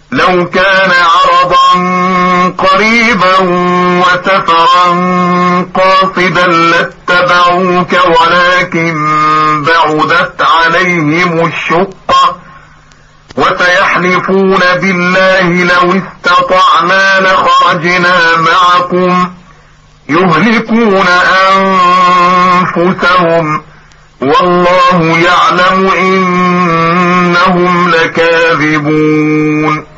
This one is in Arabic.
لو كان عرضا قريبا وسفرا قاصدا لاتبعوك ولكن بعدت عليهم الشقة وسيحلفون بالله لو استطعنا لخرجنا معكم يهلكون أنفسهم والله يعلم إنهم لكاذبون.